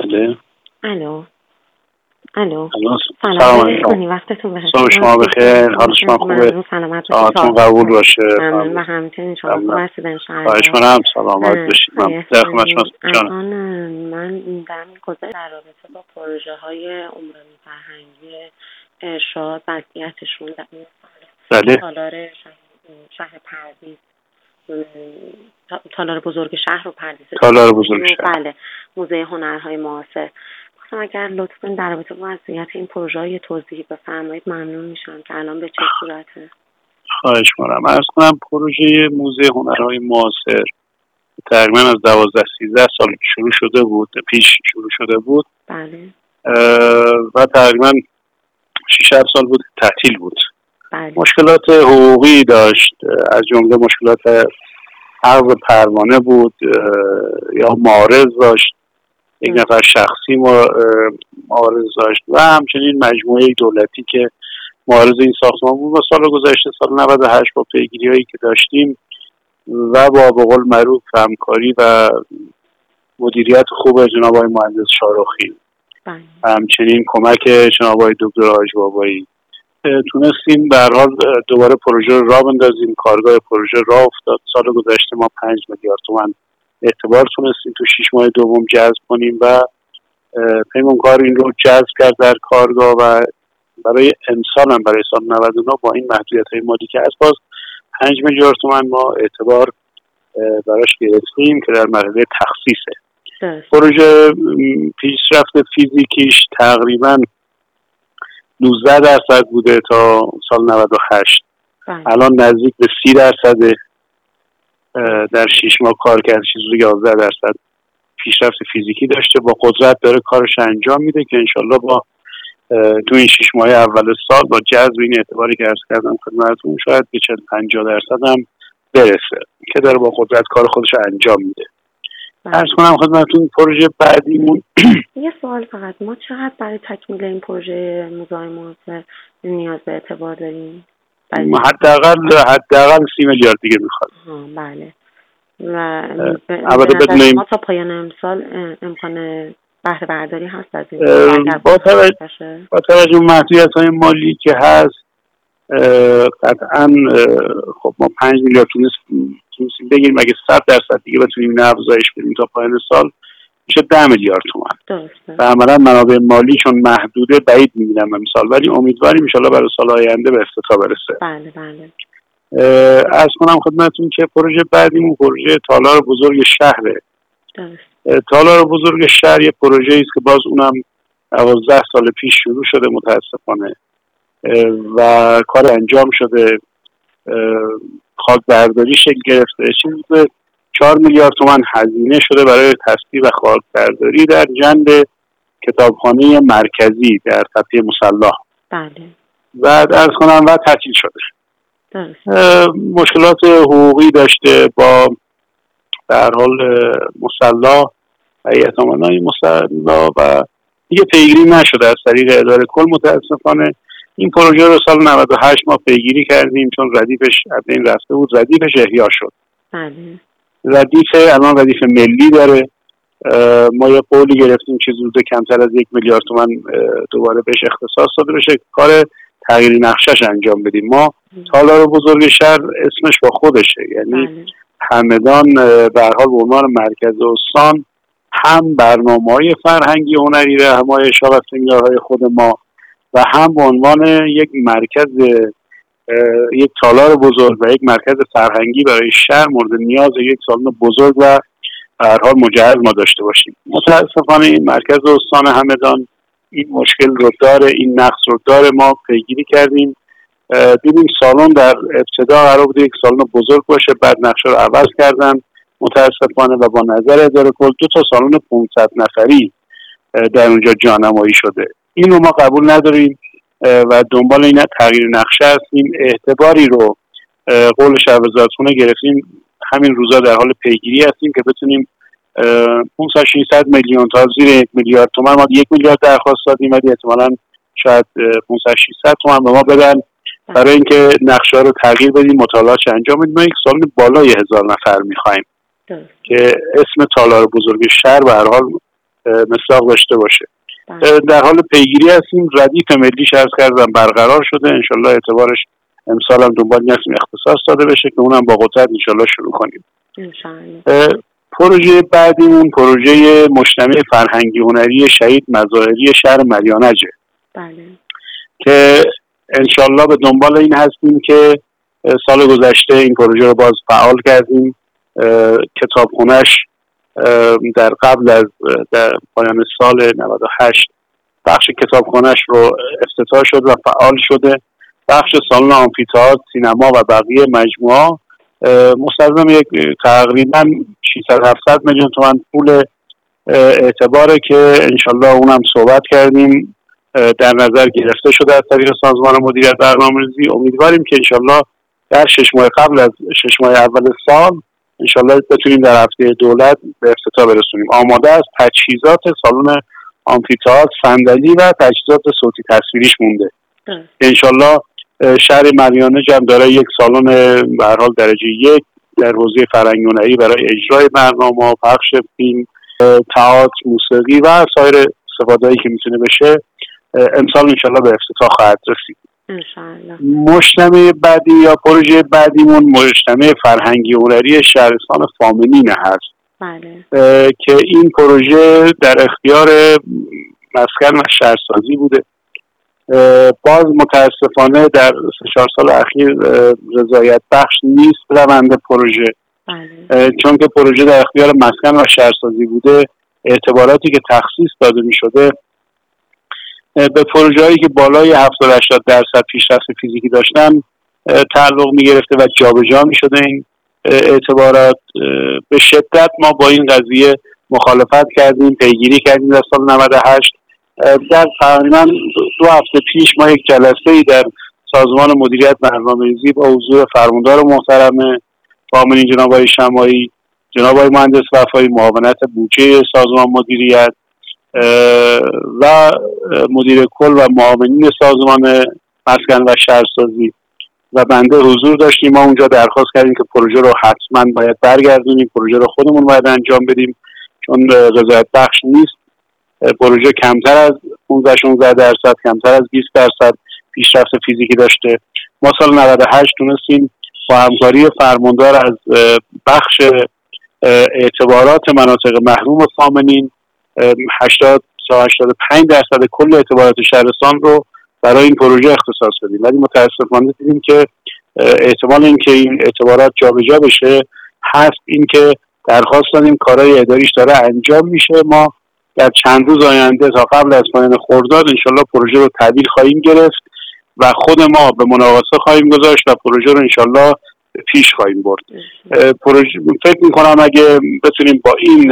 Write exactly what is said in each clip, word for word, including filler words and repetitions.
بله. الو الو سلام علیکم. وقتتون بخیر. صبح شما بخیر. حال شما خوبه؟ سلامت ساعتون قبول باشه. ممنون و همچنین شما خوب هستید ان شاء الله. خواهش کنم. سلامت باشید. من در خدمت شما. الان من دارم گذشته در رابطه با پروژه های عمرانی فرهنگی ارشاد وضعیتشون در این سال بله. تالار شهر پردیس، تالار بزرگ شهر و پردیس، تالار بزرگ شهر، بله، موزه هنرهای معاصر. اگر لطفاً در رابطه با وضعیت این پروژه یه توضیحی بفرمایید ممنون میشم که الان به چه صورته. خواهش کنم. عرض کنم پروژه موزه هنرهای معاصر تقریبا از دوازده سیزده سال شروع شده بود، پیش شروع شده بود. بله. و تقریبا شش سال بود تعطیل بود. بله. مشکلات حقوقی داشت، از جمله مشکلات حق پروانه بود یا معارض داشت، یک نفر شخصی معارض داشت و همچنین مجموعه دولتی که معارض این ساختمان بود. و سال گذشته سال نود و هشت با پیگیری هایی که داشتیم و با به قول معروف همکاری و مدیریت خوب جناب آقای مهندس شارخی و همچنین کمک جناب آقای دکتر حاج بابایی تونستیم به هر حال دوباره پروژه را بندازیم. کارگاه پروژه راه افتاد. سال گذشته ما پنج میلیارد تومان اعتبار تونستیم تو شش ماه دوم جذب کنیم و پیمانکار این رو جذب کرد در کارگاه و برای امسال هم برای سال نود و نه با این محدودیت‌های مالی که از باز پنج میلیارد تومان ما اعتبار براش گرفتیم که در مرحله تخصیصه. پروژه پیشرفت فیزیکیش تقریبا نوزده درصد بوده تا سال نود و هشت. الان نزدیک به سی درصد در شش ماه کار کرد، چیزی یازده درصد پیشرفت فیزیکی داشته. با قدرت داره کارش انجام میده که انشالله با تو این شش ماه اول سال با جذب این اعتباری که عرض کردم خدمتتون شاید به چهل پنجاه درصد هم برسه که داره با قدرت کار خودش انجام میده. عرض کنم خدمتتون پروژه بعدیمون یه سوال فقط، ما چقدر برای تکمیل این پروژه موزه معاصر نیاز به اعتبار داریم؟ حداقل حداقل سی میلیارد دیگه میخواد. بله. و البته بدونیم ما تا پایان امسال امکان بهره برداری هست از این با توجه با توجه محدودیت‌های مالی که هست قطعاً خب ما پنج میلیارد تونستیم بگیریم، اگه صد درصد دیگه بتونیم اینو افزایش بدیم تا پایان سال میشه ده میلیارد تومان. و عملاً منابع مالی چون محدوده بعید می‌بینم امسال، ولی امیدواریم ان شاءالله برای سال آینده به افتتاح برسه. بله بله. عرض کنم خدمتتون که پروژه بعدیمون پروژه تالار بزرگ شهره. درست. تالار بزرگ شهر یه پروژه است که باز اونم دوازده سال پیش شروع شده متاسفانه و کار انجام شده، خاک برداری شکل گرفته. چیزی چهار میلیارد تومان هزینه شده برای تصفیه و خاک برداری در جنب کتابخانه مرکزی در تپه مصلی. بله. و عرض کنم و تعطیل شده. مشکلات حقوقی داشته با در حال مصلی و اعتمادهای مصلی و دیگه پیگیری نشده از طریق اداره کل. متاسفانه این پروژه رو سال نود و هشت ما پیگیری کردیم چون ردیفش از این رفته بود، ردیفش احیا شد. بله. ردیف الان ردیف ملی داره. ما یه قولی گرفتیم که زود کمتر از یک میلیارد تومان دوباره بهش اختصاص داده بشه کار تغییر نقشش انجام بدیم. ما تالار بزرگ شهر اسمش با خودشه، یعنی بله. همدان به هر حال به عنوان مرکز استان هم برنامه‌های فرهنگی هنری را همایش‌ها و سمینارهای خود ما و هم به عنوان یک مرکز یک تالار بزرگ و یک مرکز فرهنگی برای شهر مورد نیاز یک سالن بزرگ و به هر حال مجهز ما داشته باشیم. متاسفانه این مرکز استان همدان این مشکل رو داره، این نقص رو داره. ما پیگیری کردیم، دیدیم سالن در ابتدا قرار بود یک سالن بزرگ باشه، بعد نقشه رو عوض کردن متاسفانه و با نظر اداره کل دو تا سالن پانصد نفری در اونجا جانمایی شده. این رو ما قبول نداریم و دنبال این تغییر نقشه هستیم. اعتباری رو قول شهر وزارتخونه گرفتیم، همین روزا در حال پیگیری هستیم که بتونیم پانصد ششصد میلیون تا زیر یک میلیارد تومان، ما یک میلیارد درخواست دادیم ولی احتمالاً شاید پانصد ششصد تومان به ما بدن برای اینکه نقشه رو تغییر بدیم، مطالعات انجام بدیم. ما یک سالن بالای هزار نفر می‌خوایم که اسم تالار بزرگ شهر به هر حال مصداق داشته باشه. در حال پیگیری هستیم. ردیف ملیش عرض کردم برقرار شده، انشالله اعتبارش امسال هم دنبال می‌کنیم اختصاص داده بشه که اونم با قدرت انشالله شروع کنیم. انشالله. پروژه بعدیمون پروژه مجتمع فرهنگی هنری شهید مظاهری شهر مریانجه. بله. که انشالله به دنبال این هستیم که سال گذشته این پروژه رو باز فعال کردیم. کتابخونه‌اش در قبل از در پایان سال نود و هشت بخش کتابخونه‌اش رو افتتاح شد و فعال شده. بخش سالن آمفی‌تئاتر، سینما و بقیه مجموعه مستلزم یک تقریبا ششصد هفتصد میلیون تومان پول اعتباره که انشالله اونم صحبت کردیم در نظر گرفته شده از طریق سازمان مدیریت برنامه‌ریزی. امیدواریم که انشالله در شش ماه قبل از شش ماه اول سال انشالله بتونیم در هفته دولت به افتتاح برسونیم. آماده است. تجهیزات سالن آمفی‌تئاتر، صندلی و تجهیزات صوتی تصویریش مونده. انشالله شهر مریانج هم داره یک سالن به هر حال درجه یک در حوزه فرهنگی هنری برای اجرای برنامه، پخش فیلم، تئاتر، موسیقی و سایر استفاده‌ای که میتونه بشه امسال انشالله به افتتاح خواهد رسید. انشالله. مجتمع بعدی یا پروژه بعدیمون مجتمع فرهنگی هنری شهرستان فامنین هست. بله. که این پروژه در اختیار مسکن و شهرسازی بوده. باز متاسفانه در سه چهار سال اخیر رضایت بخش نیست روند پروژه. بله. چون که پروژه در اختیار مسکن و شهرسازی بوده، اعتباراتی که تخصیص داده می شده به پروژه هایی که بالای هفتاد هشتاد درصد پیشرفت فیزیکی داشتن تعلق می گرفته و جابجا می شده. این اعتبارات به شدت ما با این قضیه مخالفت کردیم، پیگیری کردیم در سال نود و هشت. در تقریبا دو هفته پیش ما یک جلسه‌ای در سازمان مدیریت برنامه‌ریزی با حضور فرماندار محترم فامنین جناب آقای شماعی، جناب آقای مهندس وفایی، معاونت بودجه سازمان مدیریت و مدیر کل و معاونین سازمان مسکن و شهرسازی و بنده حضور داشتیم. ما اونجا درخواست کردیم که پروژه رو حتما باید برگردونیم، پروژه رو خودمون باید انجام بدیم چون رضایت بخش نیست. پروژه کمتر از پانزده شانزده درصد، کمتر از بیست درصد پیشرفت فیزیکی داشته. ما سال نود و هشت تونستیم با همکاری فرماندار از بخش اعتبارات مناطق محروم فامنین هشتاد تا هشتاد و پنج درصد کل اعتبارات شهرستان رو برای این پروژه اختصاص بدیم، ولی متاسفانه دیدیم که احتمال اینکه این اعتبارات جابجا بشه هست. این که درخواست دادیم، کارهای اداریش داره انجام میشه. ما در چند روز آینده تا قبل از پایان خرداد انشالله پروژه رو تحویل خواهیم گرفت و خود ما به مناقصه خواهیم گذاشت و پروژه رو انشالله پیش خواهیم برد. پروژه فکر میکنم اگه بتونیم با این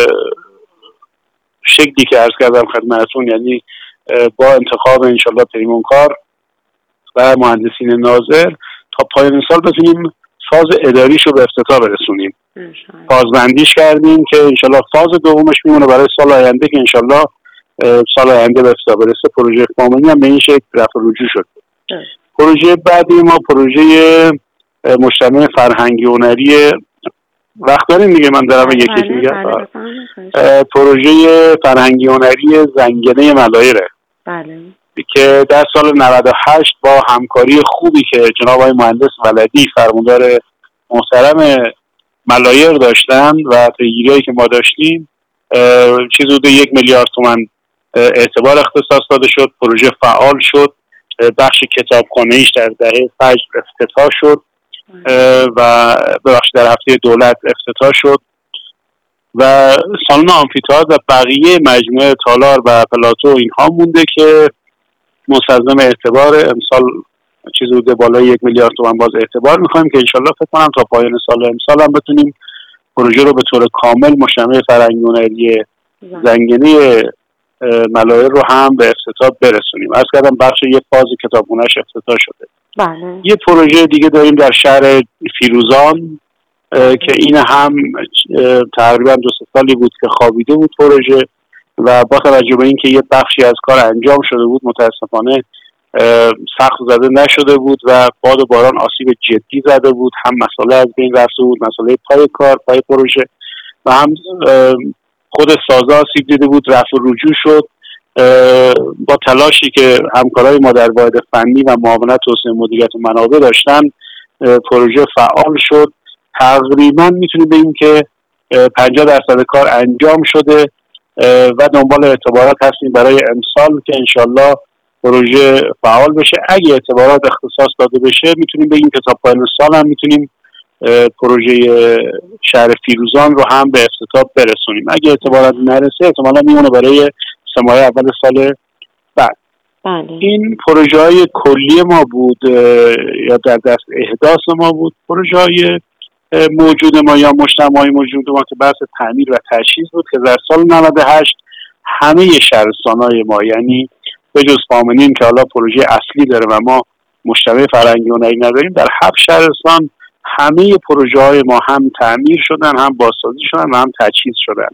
شکلی که عرض کردم خدمتتون، یعنی با انتخاب انشالله پیمانکار و مهندسین ناظر تا پایان سال بتونیم فاز اداریش رو به افتتاح برسونیم. فازبندیش کردیم که انشالله فاز دومش میمونه برای سال آینده که انشالله سال آینده به افتتاح برسه. پروژه فامنین هم به این شکل رفع رجوع شد. پروژه بعدی ما پروژه مجتمع فرهنگی هنری وقت داریم دیگه، من دارم یکی میگم. پروژه فرهنگی هنری زنگنه ملایره. بله. که در سال نود و هشت با همکاری خوبی که جناب آقای مهندس ولدی فرماندار محترم ملایر داشتن و پیگیری‌هایی که ما داشتیم چیز حدود یک میلیارد تومان اعتبار اختصاص داده شد. پروژه فعال شد. بخش کتابخانه‌ایش در دهه فجر افتتاح شد و ببخشید در هفته دولت افتتاح شد و سالن آمفی‌تئاتر و بقیه مجموعه تالار و پلاتو اینها مونده که مستلزم اعتبار امسال چیز بوده بالای یک میلیارد تومان باز اعتبار میخوایم که انشالله فکر کنم تا پایان سال امسال هم بتونیم پروژه رو به طور کامل مجتمع فرهنگی هنری زنگنه ملایر رو هم به افتتاح برسونیم. عرض کردم بخش یک فاز کتابخونه‌اش افتتاح شده. بله. یه پروژه دیگه داریم در شهر فیروزان که این هم تقریبا دو سه سالی بود که خوابیده بود پروژه و با توجه به اینکه یه بخشی از کار انجام شده بود متاسفانه سقف زده نشده بود و باد و باران آسیب جدی زده بود. هم مسئله از بین رفته بود، مسئله پای کار، پای پروژه و هم خود سازا آسیب دیده بود، رفع و رجوع شد. با تلاشی که همکارای ما در واحد فنی و معاونت توسعه مدیریت و منابع داشتن پروژه فعال شد. تقریبا میتونیم بگیم که پنجاه درصد کار انجام شده و دنبال اعتبارات هستیم برای امسال که انشالله پروژه فعال بشه. اگه اعتبارات اختصاص داده بشه میتونیم بگیم که تا پایان سال هم میتونیم پروژه شهر فیروزان رو هم به افتتاح برسونیم. اگه اعتبارات نرسه احتمالا میمونه برای سه ماه اول سال بعد. بله. این پروژه های کلی ما بود یا در دست احداث ما بود. پروژه های موجود ما یا مجتمعی موجود ما که بحث تعمیر و تجهیز بود که در سال نود و هشت همه شهرستان‌های ما، یعنی به جز پامنین که حالا پروژه اصلی داره و ما مجتمع فرهنگی هنری نداریم، در هفت شهرستان همه پروژه های ما هم تعمیر شدن، هم بازسازی شدن و هم تجهیز شدن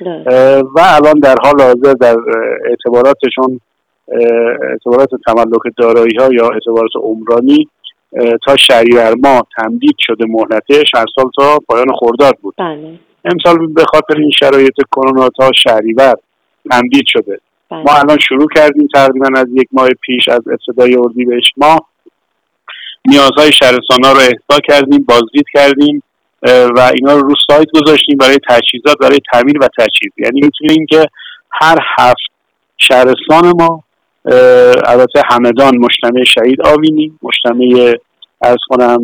و الان در حال حاضر در اعتباراتشون اعتبارات تملک دارایی ها یا اعتبارات عمرانی تا شهریور ماه تمدید شده. مهلتش هر سال تا پایان خرداد بود. بله. امسال به خاطر این شرایط کرونا تا شهریور تمدید شده. بله. ما الان شروع کردیم تقریبا از یک ماه پیش، از ابتدای اردیبهشت ماه نیازهای شهرستان‌ها رو احصا کردیم، بازدید کردیم و اینا رو رو سایت گذاشتیم برای تجهیزات، برای تعمیر و تجهیز. یعنی میتونیم که هر هفت شهرستان ما، البته همدان مجتمع شهید آوینی، مجتمع عرض کنم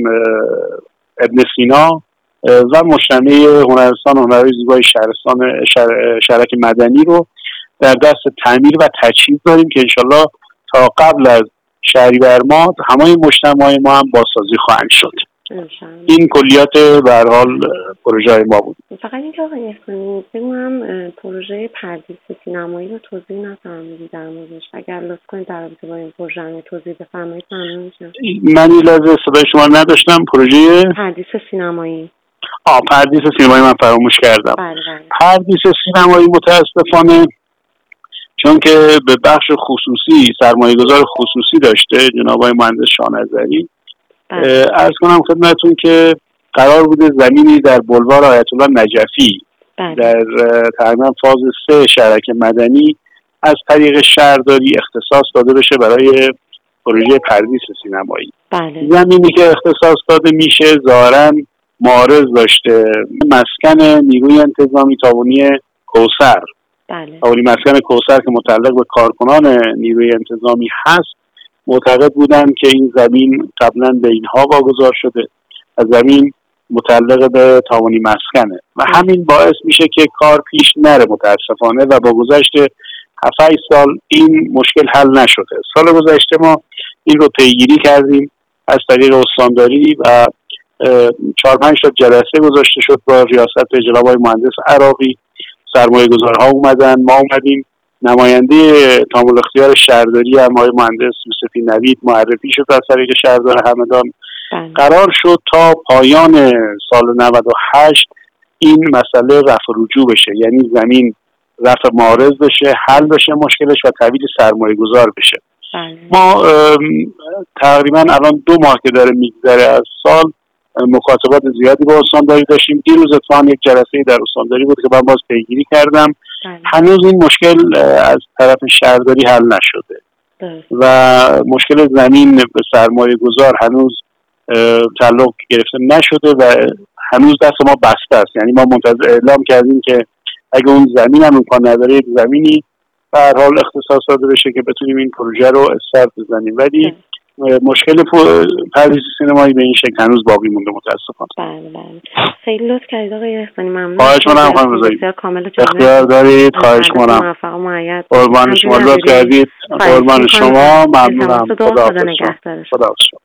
ابن سینا و مجتمع هنرستان هنرهای زیبای شهرستان شهر، شهرک مدنی رو در دست تعمیر و تجهیز داریم که انشالله تا قبل از شهریور ماه همه مجتمع ما هم بازسازی خواهند شد. این کلیات به هر حال پروژه ما بود. فقط اینکه آقای احسانی بگم پروژه پردیس سینمایی رو توضیح نفرمودید در موردش، اگر لطف کنید در رابطه با این پروژه هم توضیح بفرمایید ممنون میشم. من این لحظه صدای شما نداشتم. پروژه پردیس سینمایی. آه پردیس سینمایی من فراموش کردم. بله بله. پردیس سینمایی متاسفانه چون که به بخش خصوصی سرمایه‌گذار خصوصی داشته جناب آقای مهندس شاهنظری، عرض کنم خدمتتون که قرار بوده زمینی در بلوار آیت الله نجفی بله. در تقریبا فاز سه شهرک مدنی از طریق شهرداری اختصاص داده بشه برای پروژه پردیس سینمایی. بله. زمینی که اختصاص داده میشه ظاهراً معارض داشته مسکن نیروی انتظامی تاونی کوثر. بله. تاونی مسکن کوثر که متعلق به کارکنان نیروی انتظامی هست، معتقد بودن که این زمین قبلا به اینها واگذار شده و زمین متعلق به تاوانی مسکنه و همین باعث میشه که کار پیش نره متاسفانه و با گذشت هفت هشت سال این مشکل حل نشده. سال گذشته ما این رو پیگیری کردیم از طریق استانداری و چهار پنج تا جلسه گذاشته شد با ریاست جناب آقای مهندس عراقی. سرمایه گذارها اومدن، ما اومدیم، نماینده تامل اختیار شهرداری هم آقای مهندس یوسفی نوید معرفی شد از طریق شهردار همدان. قرار شد تا پایان سال نود و هشت این مسئله رفع رجوع بشه، یعنی زمین رفع معارض بشه، حل بشه مشکلش و تحویل سرمایه گذار بشه. بله. ما تقریبا الان دو ماه که داره میگذره از سال مکاتبات زیادی با استانداری داشتیم. دیروز اتفاقا یک جلسه در استانداری بود که من باز پیگیری کردم. بله. هنوز این مشکل از طرف شهرداری حل نشده. بله. و مشکل زمین به سرمایه گذار هنوز تعلق گرفته نشده و هنوز دست ما بسته است. یعنی ما منتظر اعلام کردیم که اگه اون زمین هم امکان نداره یک زمینی به هر حال اختصاص داده بشه که بتونیم این پروژه رو استارت بزنیم، ولی مشکل پردیس سینمایی به این شکل هنوز باقی مونده متاسفانه. بله بله. خیلی لطف کردید آقای احسانی، ممنون. خواهش می‌کنم خانم رضایی. اختیار دارید. خواهش می‌کنم. قربان شما، لطف کردید. قربان شما. ممنونم. خدا حافظ. خدا حافظ.